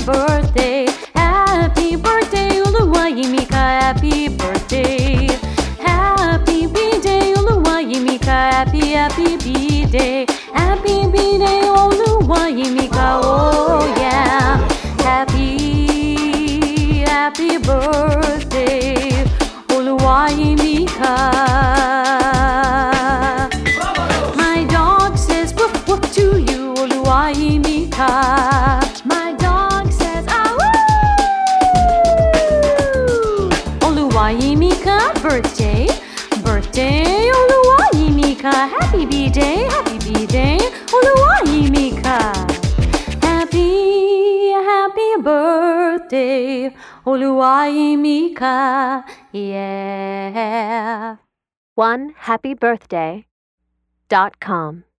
birthday, happy birthday, Oluwayimika, happy birthday. Happy B-Day, Oluwayimika, happy B-Day. Happy B-Day, Oluwayimika, oh yeah. Happy birthday, Oluwayimika. My dog says woof woof to you, Oluwayimika. My dog says ah woo. Oluwayimika, birthday, birthday, Oluwayimika. Happy B-Day, Oluwayimika. Happy birthday, Oluwayimika, yeah. OneHappyBirthday.com